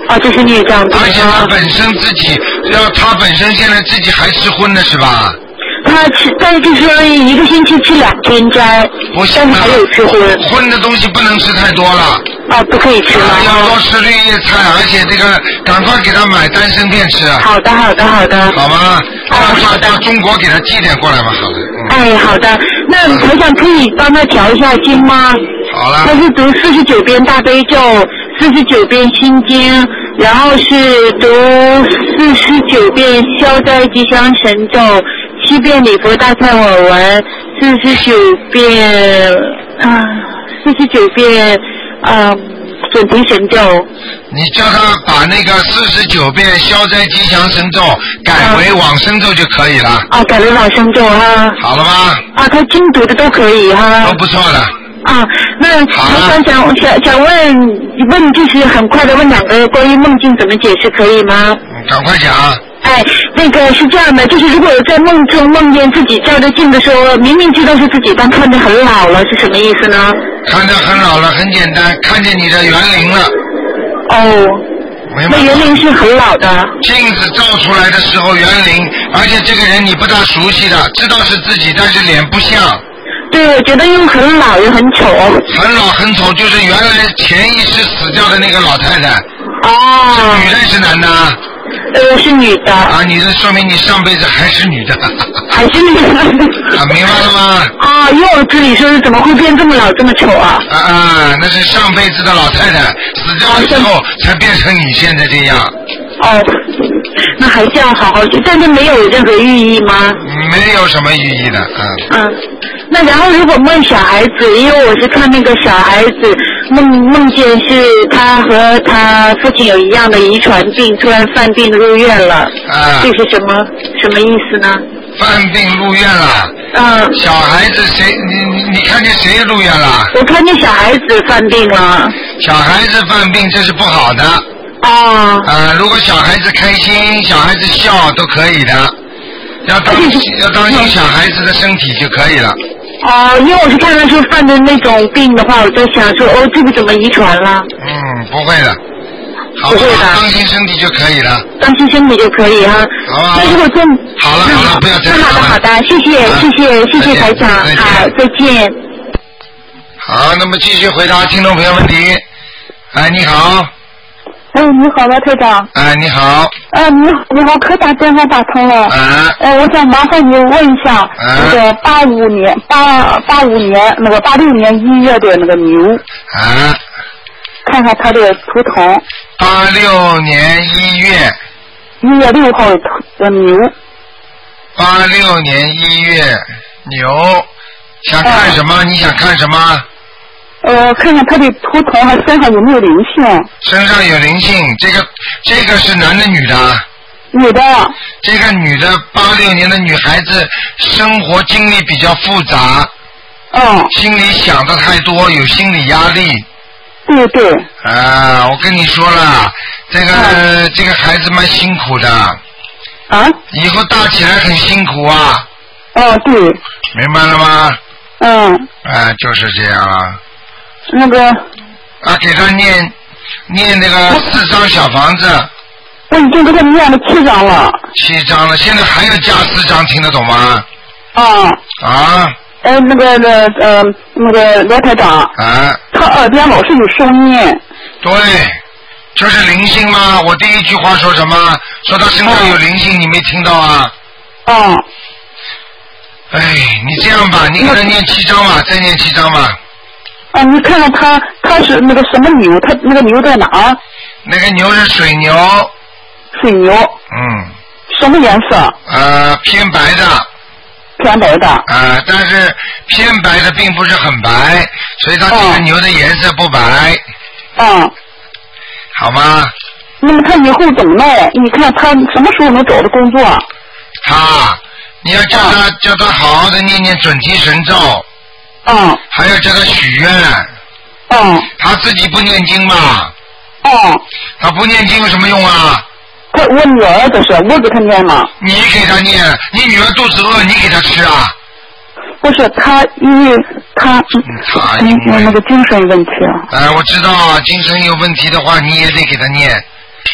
啊，这是孽障。 而且他本身自己，要他本身现在自己还吃荤的是吧？ 他吃，但是就是一个星期吃两天斋， 不行但是还有吃荤。 荤的东西不能吃太多了。 啊，不可以吃了。 啊、要多吃绿叶菜，而且这个赶快给他买丹参片吃。 好的，好的，好的。 好吗？ 哦，好的。 到中国给他寄点过来吧，好的。嗯、 哎，好的。那台长可以帮他调一下经吗？ 好了。 他是读四十九遍大悲咒，四十九遍心经，然后是读四十九遍消灾吉祥神咒，七遍礼佛大忏悔文，四十九遍啊，四十九遍嗯准提神咒。 你叫他把那个四十九遍消灾吉祥神咒改为往生咒就可以了。 啊，改为往生咒哈。 好了吗？ 啊，他经读的都可以哈。 都不错的。 啊，那我想想想想问问，就是很快的问两个关于梦境怎么解释，可以吗？ 赶快讲。 哎，那个是这样的，就是如果在梦中梦见自己照着镜子说，明明知道是自己，但看着很老了，是什么意思呢？ 看着很老了，很简单，看见你的园林了。 哦。那园林是很老的。 镜子照出来的时候园林，而且这个人你不大熟悉的，知道是自己，但是脸不像。 对，我觉得又很老又很丑。 很老很丑，就是原来前一世死掉的那个老太太。 哦。 是女的是男的？ 呃，是女的。 啊，女的说明你上辈子还是女的。 还是女的。 啊，明白了吗？ 啊，因为我这里说是怎么会变这么老这么丑啊？ 啊啊，那是上辈子的老太太死掉了之后才变成你现在这样。 哦，那还是要好好学，但是没有任何寓意吗？ 没有什么寓意的，嗯。 嗯，那然后如果梦小孩子，因为我是看那个小孩子梦梦见是他和他父亲有一样的遗传病，突然犯病入院了。 啊。 这是什么什么意思呢？ 犯病入院了。 嗯。 小孩子谁？你你你看见谁入院了？ 我看见小孩子犯病了。 小孩子犯病这是不好的。 哦。 啊，如果小孩子开心，小孩子笑都可以的，要当心要当心小孩子的身体就可以了。 哦，因为我是看他说犯的那种病的话，我在想说，哦，这个怎么遗传了？ 嗯，不会的。好不会的。 当心身体就可以了。 当心身体就可以哈。 好吧。 那如果真好了好了，不要再那好的好的，谢谢、啊、谢谢谢谢台长，好，再见。 好，那么继续回答听众朋友问题。哎，你好。 哎，你好，罗台长。 哎，你好。 哎，你好，你好，可打电话打通了。 哎。 哎，我想麻烦你问一下， 哎、 那个八五年八八五年那个八六年一月的那个牛。 啊。 看看他的图腾。 八六年一月。 一月六号的牛。 八六年一月牛，想看什么？哎、你想看什么？ 呃，看看他的图腾，他身上有没有灵性？ 身上有灵性，这个这个是男的女的？ 女的。 这个女的八六年的女孩子，生活经历比较复杂。 嗯。 心里想的太多，有心理压力。 对对。 啊，我跟你说了，这个、嗯、这个孩子蛮辛苦的。 啊？ 以后大起来很辛苦啊。 哦，对。 明白了吗？ 嗯。 啊，就是这样啊。 那个啊，给他念念那个四张小房子。 我已经给他念了七张了。 七张了，现在还要加四张，听得懂吗？ 啊。 啊。 呃，那个那呃那个罗台长。 啊。 他耳边老是有声音。 对，就是灵性吗？我第一句话说什么？说他身上有灵性，啊、你没听到啊？ 啊。 哎，你这样吧，你给他念七张吧，再念七张吧。 啊，你看看他，他是那个什么牛？他那个牛在哪？ 那个牛是水牛。 水牛。 嗯。 什么颜色？ 呃，偏白的。 偏白的。 啊、呃，但是偏白的并不是很白，所以它这个牛的颜色不白。 嗯。 好吗？ 那么他以后怎么弄？你看他什么时候能找到工作？ 他，你要叫他、嗯、叫他好好的念念准提神咒。 嗯。 还要叫他许愿。 嗯。 他自己不念经嘛。 嗯。 他不念经有什么用啊？ 他我女儿这是，我给他念嘛。 你给他念，你女儿肚子饿，你给他吃啊？ 不是他，因为他他因为那个精神问题啊。 哎，我知道啊，精神有问题的话，你也得给他念。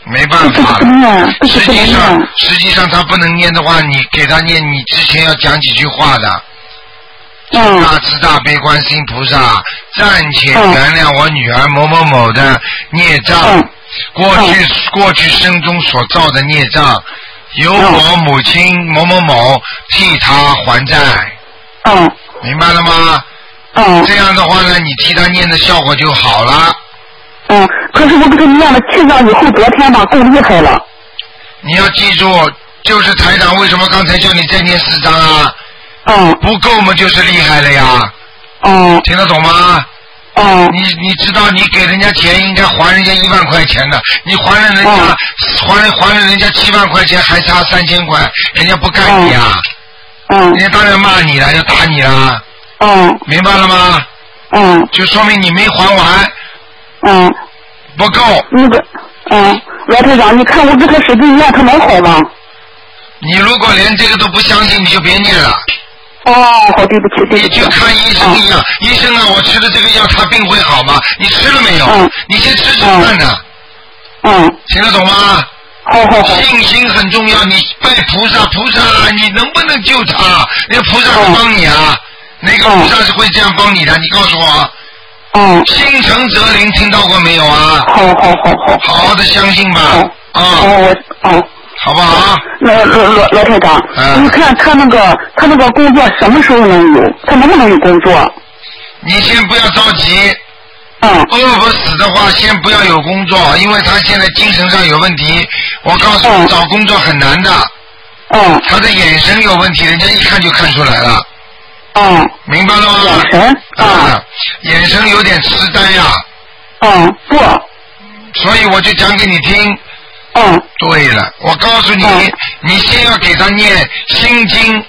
没办法了。实际上，实际上他不能念的话，你给他念，你之前要讲几句话的。嗯。大慈大悲观世音菩萨，暂且原谅我女儿某某某的孽障，嗯、过去、嗯、过去生中所造的孽障，由我母亲某某某替他还债。 嗯。 明白了吗？ 嗯。 这样的话呢，你替他念的效果就好了。 嗯，可是我给他念了七张以后，昨天吧够厉害了。 你要记住，就是台长为什么刚才叫你再念四张啊？ 嗯。 不够嘛，就是厉害了呀。 嗯。 听得懂吗？ 嗯。 你你知道，你给人家钱应该还人家一万块钱的，你还了人家、嗯、还还了人家七万块钱，还差三千块，人家不干你呀。 嗯。 人家当然骂你了，要打你了。 嗯。 明白了吗？ 嗯。 就说明你没还完。 嗯， 不够。 那个，嗯，老台长，你看我给他使劲念，他能好吗？ 你如果连这个都不相信，你就别念了。 哦，好，对不起，对不起。 你就看医生一样，啊、医生啊，我吃了这个药，他病会好吗？你吃了没有？嗯、你先吃吃看的。 嗯。 听得懂吗？ 好好好。 信心很重要，你拜菩萨，菩萨你能不能救他？那个菩萨会帮你啊，嗯、哪个菩萨是会这样帮你的？你告诉我。 嗯， 心诚则灵，听到过没有啊？ 好好好好， 好好的相信吧。 啊，我哦， 好不好？ 那老老老台长，你看他那个他那个工作什么时候能有？他能不能有工作？ 你先不要着急。 嗯。 饿不死的话，先不要有工作，因为他现在精神上有问题。我告诉你，找工作很难的。 嗯。 他的眼神有问题，人家一看就看出来了。 嗯， 明白了吗？ 眼神啊，眼神有点痴呆呀。 嗯，不。 所以我就讲给你听。 嗯。 对了，我告诉你， 嗯、 你先要给他念心经。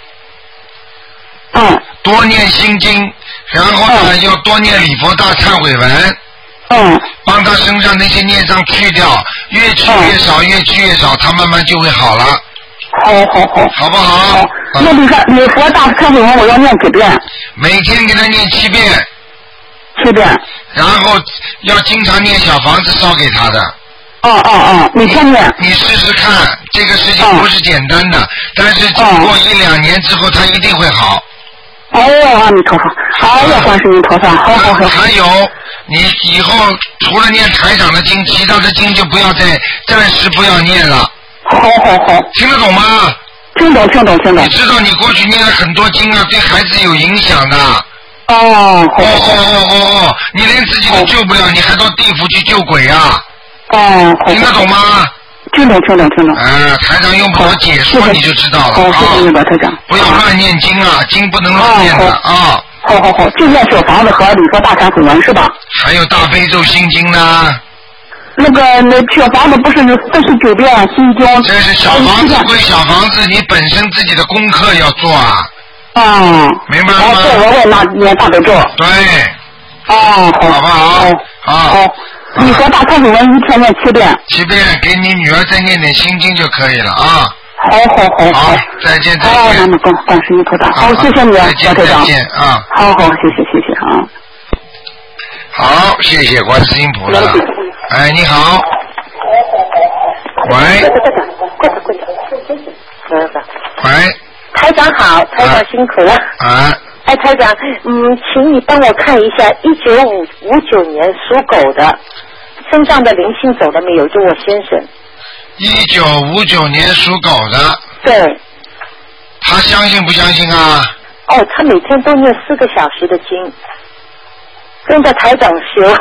嗯。 多念心经，然后呢， 嗯、 要多念礼佛大忏悔文。 嗯。 帮他身上那些孽障去掉，越去越少，嗯、越去越少，他慢慢就会好了。 好好好， 好不好？好那你看，礼佛大忏悔文我要念几遍？ 每天给他念七遍。 七遍。 然后要经常念小房子烧给他的。 哦哦哦，每天念。 你试试看，这个事情不是简单的，嗯、但是经过一两年之后，他一定会好。 哦，阿弥陀佛，好，要观世音菩萨，好好好。 还有，你以后除了念台长的经，其他的经就不要再暂时不要念了。 好好好， 听得懂吗？ 听懂听懂听懂。 你知道你过去念了很多经啊，对孩子有影响的。 哦，哦哦哦哦哦，你连自己都救不了，你还到地府去救鬼啊？ 哦， 听得懂吗？ 听懂听懂听懂。 啊，台长用我解说你就知道了。 好，谢谢你吧，台长。 不要乱念经啊，经不能乱念的啊。 好好好，就念小房子和礼佛大忏悔文是吧？ 还有大悲咒心经呢。 那个那小房子不是有四十九遍心经？ 这是小房子归小房子，你本身自己的功课要做啊。 嗯。 明白了吗？ 对，我问那念大悲咒。 对。 哦，好。 好不好？ 好。好。你和大忏悔文一天念七遍。 七遍，给你女儿再念点心经就可以了啊。 好好好。 好，再见再见。 好，那么观观世音菩萨，好，谢谢你啊，小队长。 再见啊。 好好，谢谢谢谢啊。 好，谢谢观世音菩萨。哎，你好。喂。喂。 台长好，台长辛苦了。 啊。 哎，台长，嗯，请你帮我看一下，一九五九年属狗的身上的灵性走了没有？就我先生。 一九五九年属狗的。 对。 他相信不相信啊？ 哦，他每天都念四个小时的经，跟着台长修。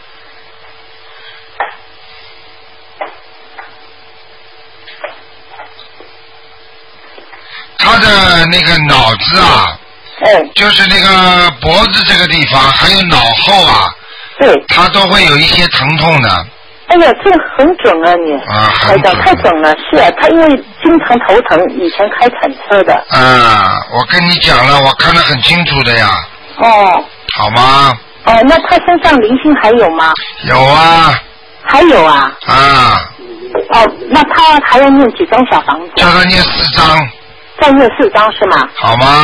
他的那个脑子啊， 嗯， 就是那个脖子这个地方，还有脑后啊， 对， 他都会有一些疼痛的。 哎呀，这很准啊你！ 啊， 台长太准了，是啊，他因为经常头疼，以前开铲车的。 啊，我跟你讲了，我看得很清楚的呀。 哦。 好吗？ 哦，那他身上灵性还有吗？ 有啊。 还有啊。 啊。 哦，那他还要念几张小房子？ 叫他念四张。 再念四张是吗？ 好吗？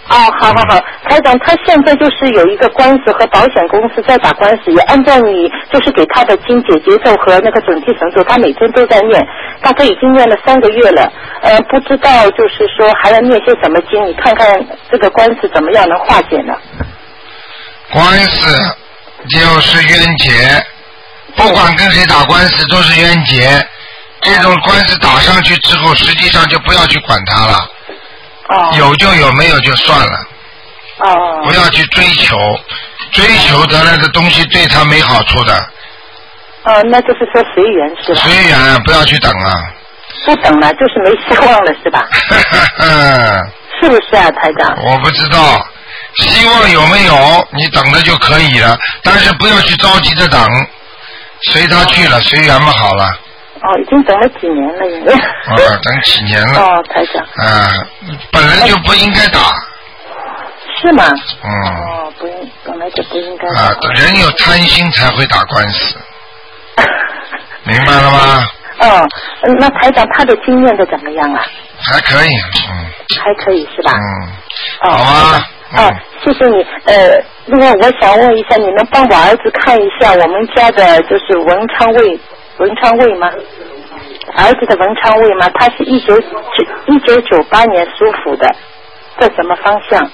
哦，好好好，台长，他现在就是有一个官司和保险公司在打官司，也按照你就是给他的经解结咒和那个准提神咒，他每天都在念，大概已经念了三个月了，呃，不知道就是说还要念些什么经，你看看这个官司怎么样能化解呢？ 官司就是冤结，不管跟谁打官司都是冤结，这种官司打上去之后，实际上就不要去管它了。 哦， 有就有，没有就算了。 哦， 不要去追求，追求得来的东西对他没好处的。 哦，那就是说随缘是吧？ 随缘，不要去等啊。 不等了，就是没希望了是吧？是不是啊，台长？ 我不知道，希望有没有，你等着就可以了，但是不要去着急着等，随他去了，随缘嘛好了。 哦，已经等了几年了，已经。 哦，等几年了。 哦，台长。 啊，本来就不应该打。 是吗？ 嗯。 哦，不应，本来就不应该打。 啊，人有贪心才会打官司。明白了吗？ 哦，那台长他的经验的怎么样啊？ 还可以，嗯。 还可以是吧？ 嗯。 哦、 好啊。 哦、嗯，谢谢你。呃，另外我想问一下，你能帮我儿子看一下我们家的就是文昌位？文昌位吗？儿子的文昌位吗？他是一九九一九九八年属虎的，在什么方向？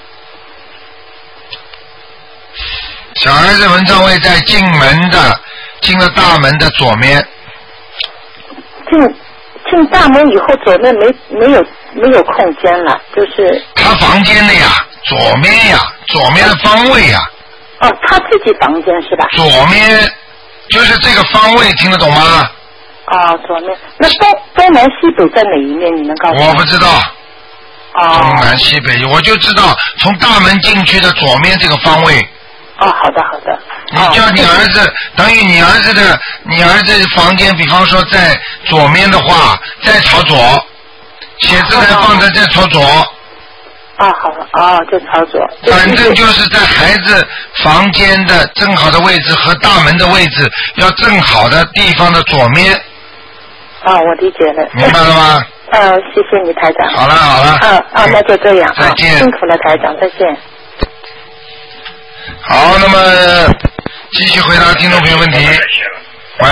小孩子文昌位在进门的，进了大门的左面。 进进大门以后，左面没没有没有空间了，就是。 他房间的呀，左面呀，左面的方位呀。 哦，他自己房间是吧？ 左面。就是这个方位，听得懂吗？ 哦，左面。那东东南西北在哪一面？你能告诉我？ 我不知道。 哦。 东南西北，我就知道从大门进去的左面这个方位。 哦，好的好的。 你叫你儿子，哦、等于你儿子的，你儿子房间，比方说在左面的话，再朝左，写字台放在再朝左。 啊、哦，好了，哦，就朝左。 反正就是在孩子房间的正好的位置和大门的位置要正好的地方的左面。 啊、哦，我理解了。 明白了吗？ 呃，谢谢你台长。 好了好了。 啊啊，那就这样。 再见。 辛苦了台长，再见。 好，那么继续回答听众朋友问题。喂。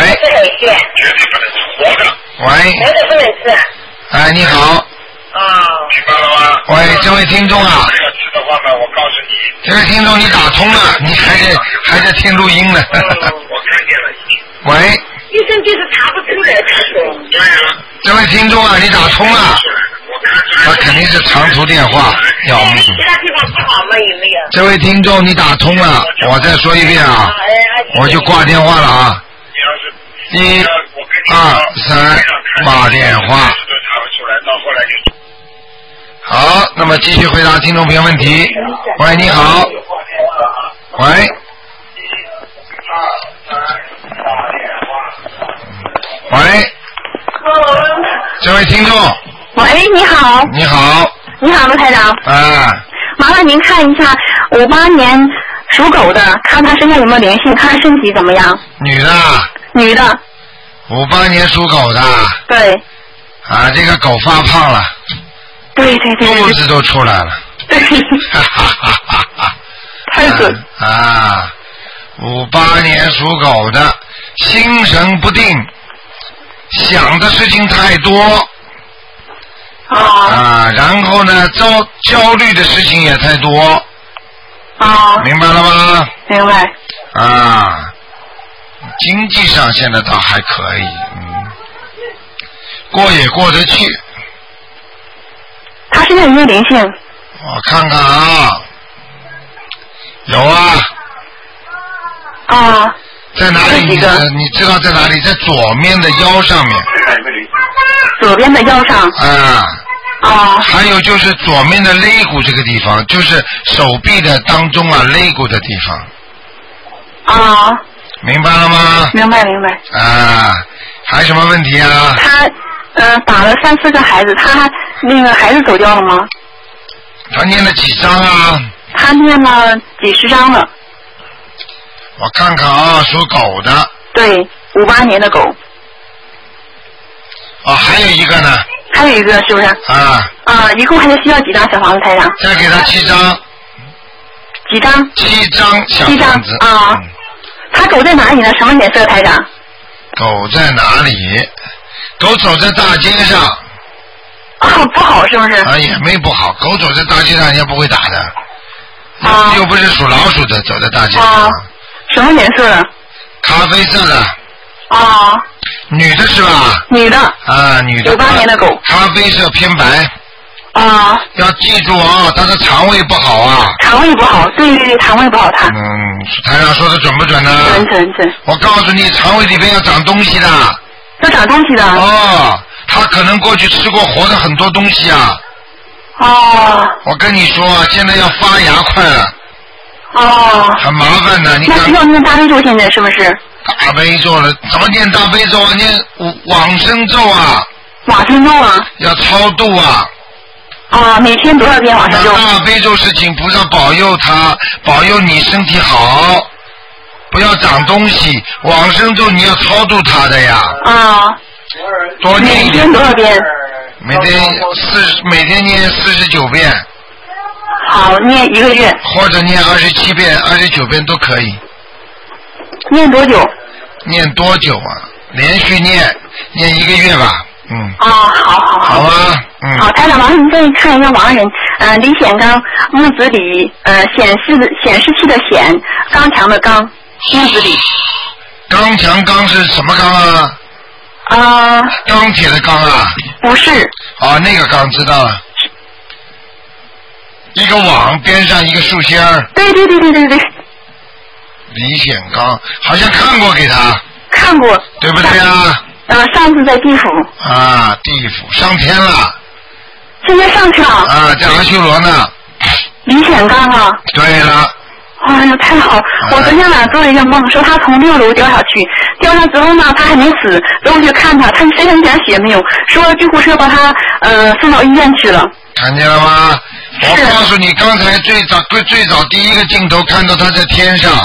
喂。哎，你好。 啊，明白了吗？ 喂，这位听众啊， 这个吃的话呢，我告诉你。 这位听众，你打通了，你还在还在听录音呢。 嗯，我看见了已经。 喂。 医生就是查不出来，他说。 对呀。 这位听众啊，你打通了。他肯定是长途电话，要命。 其他地方不好吗？有没有？ 这位听众，你打通了，我再说一遍啊，我就挂电话了啊。一、二、三，挂电话。好，那么继续回答听众朋友问题。喂，你好。喂。喂。这位听众。 喂，你好。 你好。 你好，卢台长。 啊。 麻烦您看一下五八年属狗的，看他身上有没有灵性，看他身体怎么样。 女的。 女的。 五八年属狗的。 对。 啊，这个狗发胖了。 对对对。 肚子都出来了。 对。 哈哈哈哈哈。 太准。 啊，五八年属狗的，心神不定，想的事情太多。 啊。 啊，然后呢，焦焦虑的事情也太多。 啊。 明白了吗？ 明白。 啊，经济上现在倒还可以，嗯，过也过得去。 他身上有没有灵性？ 我看看啊，有啊。 啊。 在哪里？你你知道在哪里？在左面的腰上面。 左边的腰上。 啊。 啊。 还有就是左面的肋骨这个地方，就是手臂的当中啊，肋骨的地方。 啊。 明白了吗？ 明白明白。 啊，还有什么问题啊？ 他呃打了三四个孩子，他那个孩子走掉了吗？ 他念了几张啊？ 他念了几十张了。 我看看啊，属狗的。 对，五八年的狗。 哦，还有一个呢。 还有一个是不是？ 啊。 啊，一共还是需要几张小房子，台长？ 再给他七张。 几张？ 七张小七张房子。 啊。 嗯、 他狗在哪里呢？什么颜色，台长？ 狗在哪里？狗走在大街上。 啊，不好是不是？ 啊，也没不好。狗走在大街上，人家不会打的。 啊。 又不是属老鼠的，走在大街上。 啊。什么颜色的？ 咖啡色的。 啊。 女的是吧？ 女的。 啊，女的。 九八年的狗。 咖啡色偏白。 啊。 要记住啊，她的肠胃不好啊。 肠胃不好，对对对，肠胃不好他。 嗯，台长说的准不准呢？ 准准准。 我告诉你，肠胃里边要长东西的。 要长东西的。 哦，他可能过去吃过活的很多东西啊。 哦。 我跟你说，现在要发芽快了。 哦。 很麻烦的，你看。 那需要念大悲咒现在是不是？ 大悲咒了，怎么念大悲咒啊？念往生咒啊。 往生咒啊。 要超度啊。 啊，每天多少遍往生咒？ 大悲咒是请菩萨保佑他，保佑你身体好，不要长东西。往生咒你要超度他的呀。 啊。 多念一点。 每天多少遍？ 每天四，每天念四十九遍。 好，念一个月。 或者念二十七遍、二十九遍都可以。 念多久？ 念多久啊？连续念，念一个月吧。嗯。 啊，好好好。 好啊，嗯。 好，台长，麻烦您再看一下亡人，呃，李显刚，木子李，呃，显示的显示器的显，刚强的刚，木子李。 刚强刚是什么刚啊？ 啊。 钢铁的钢啊？ 不是。 啊，那个钢知道了。一个网边上一个树仙儿。 对对对对对对。 李显刚好像看过给他。 看过。 对不对啊？ 呃，上次在地府。 啊，地府上天了。 现在上去了。 啊，在阿修罗呢。 李显刚啊。 对了。 哎呀，太好！我昨天晚上做了一个梦，说他从六楼掉下去，掉下之后呢，他还没死，然后我去看他，他身上一点血没有，说救护车把他呃送到医院去了。 看见了吗？我告诉你，刚才最早最最早第一个镜头看到他在天上。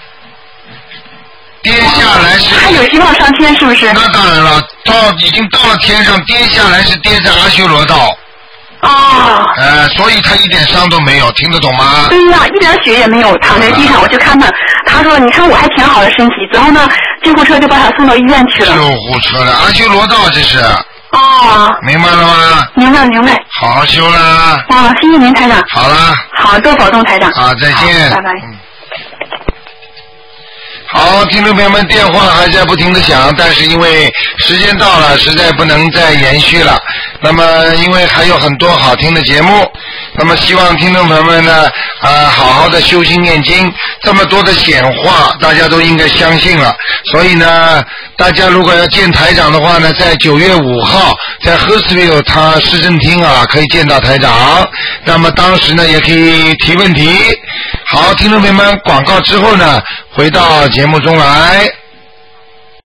跌下来是， 他有希望上天是不是？ 那当然了，到已经到了天上，跌下来是跌在阿修罗道。 哦。 呃，所以他一点伤都没有，听得懂吗？ 对呀，一点血也没有，躺在地上，啊、我去看他，他说：“你看我还挺好的身体。”然后呢，救护车就把他送到医院去了。 救护车的阿修罗道这是。 哦。明白了吗？ 明白明白。 好好修啦。 啊，谢谢您台长。 好啦。 好，多保重台长。 好，再见。 拜拜。 嗯好，听众朋友们，电话还在不停的响，但是因为时间到了，实在不能再延续了。那么，因为还有很多好听的节目，那么希望听众朋友们呢，啊、呃，好好的修心念经。这么多的显化，大家都应该相信了。所以呢，大家如果要见台长的话呢，在九月五号，在赫斯维尔他市政厅啊，可以见到台长。那么当时呢，也可以提问题。好，听众朋友们，广告之后呢，回到节目中来。